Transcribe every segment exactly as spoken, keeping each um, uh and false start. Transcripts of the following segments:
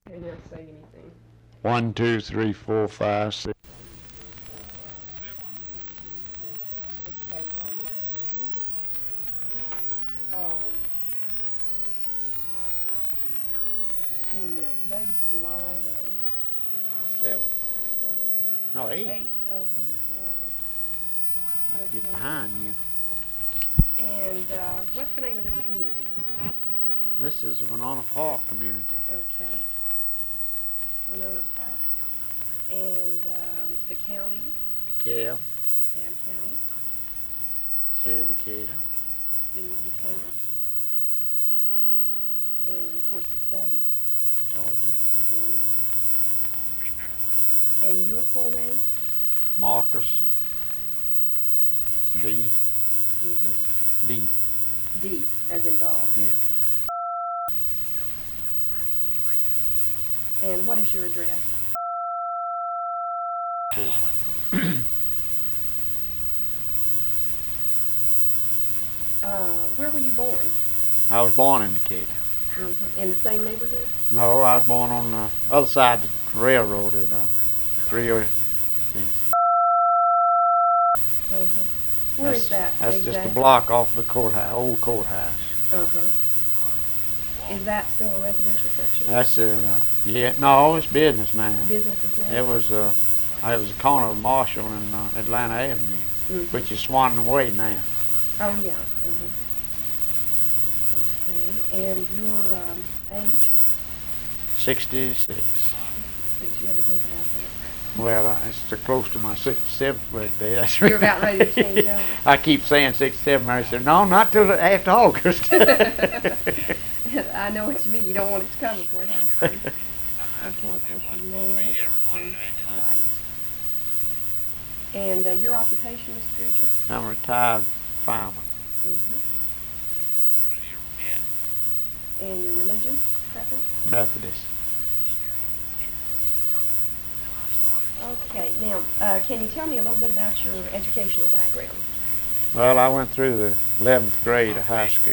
And not say anything. One, two, three, four, five, six. Okay, we're on record now. Um, let's see, uh, today's July the Seventh. No, eight. eighth of it. I get Okay. behind you. And uh, what's the name of this community? This is Winona Park community. Okay. Winona Park. And um, the county? DeKalb, DeKalb County. City of And Decatur. City of Decatur. And of course the state, Georgia. Virginia. And your full name? Marcus D. Mm-hmm. D. D, as in dog. Yeah. And what is your address? Two. Uh, where were you born? I was born in Decatur. Mm-hmm. In the same neighborhood? No, I was born on the other side of the railroad at uh, three oh six. Uh-huh. Where that's, is that? That's exactly? just a block off the courthouse, old courthouse. Uh-huh. Is that still a residential section? That's uh, yeah, no, it's business now. Businesses now? It was uh, it was the corner of Marshall and uh, Atlanta Avenue, Mm-hmm. which is Swan Way now. Oh, yeah. Uh-huh. Okay. And your um, age? sixty-six. Six. You had to think about that. Well, uh, it's too close to my sixty-seventh birthday. That's You're about ready to change over. I keep saying sixty-seven. I said, no, not till after August. I know what you mean. You don't want it to come before it happens. Okay, of course, you know that. Right. And uh, your occupation, Mister Guger? I'm a retired fireman. Mm-hmm. And your religious preference? Methodist. Okay, now, uh, can you tell me a little bit about your educational background? Well, I went through the eleventh grade of high school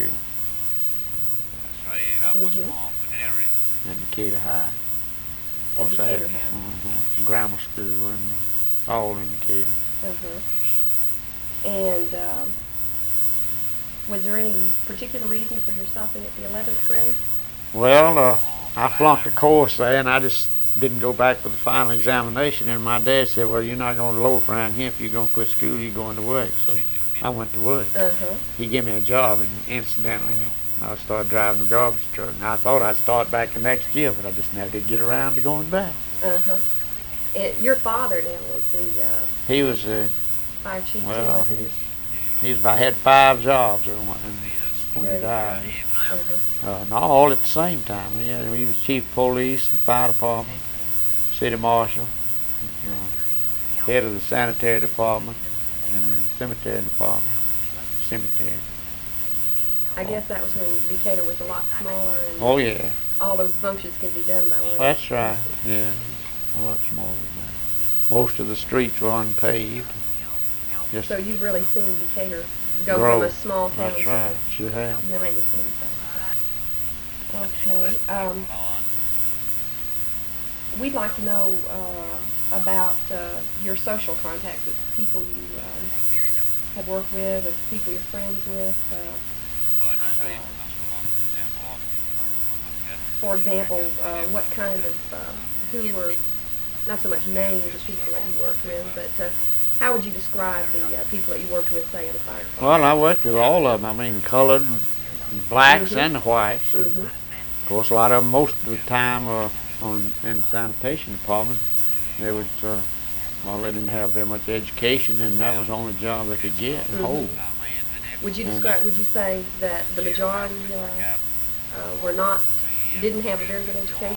Mm-hmm. at Decatur High. At Course, I had, Decatur High. mhm, grammar school and all in Decatur. Uh-huh. And um, was there any particular reason for your stopping at the eleventh grade? Well, uh, I flunked a course there, and I just didn't go back for the final examination. And my dad said, "Well, you're not going to lower around here. If you're going to quit school, you're going to work." So I went to work. Uh-huh. He gave me a job, and incidentally, I started driving the garbage truck. And I thought I'd start back the next year, but I just never did get around to going back. Uh-huh. And your father now was the uh, He was, uh, fire chief. well, too, he, he was about, had five jobs when, when Very he died. Uh-huh. Uh, not all at the same time. He, had, he was chief of police and fire department, city marshal, uh, head of the sanitary department, and the cemetery department, cemetery. I guess that was when Decatur was a lot smaller and Oh yeah, all those functions could be done by one. that's right. person. Yeah, a lot smaller than that. Most of the streets were unpaved. Just So you've really seen Decatur go grow. from a small town That's to right. Sure have. middle of the city. Okay. Um, we'd like to know uh, about uh, your social contacts with people you um, have worked with, or people you're friends with. Uh, uh, for example, uh, what kind of, um, who were, not so much names of people that you worked with, but uh, how would you describe the uh, people that you worked with, say, in the fire department? Well, I worked with all of them. I mean, colored, and blacks, Mhm. and the whites. Mm-hmm. Of course, a lot of them, most of the time, uh, on in the sanitation department, they was, uh, well, they didn't have very much education, and that was the only job they could get and Mhm. hold. Would you And- describe? Would you say that the majority uh, uh, were not, didn't have a very good education?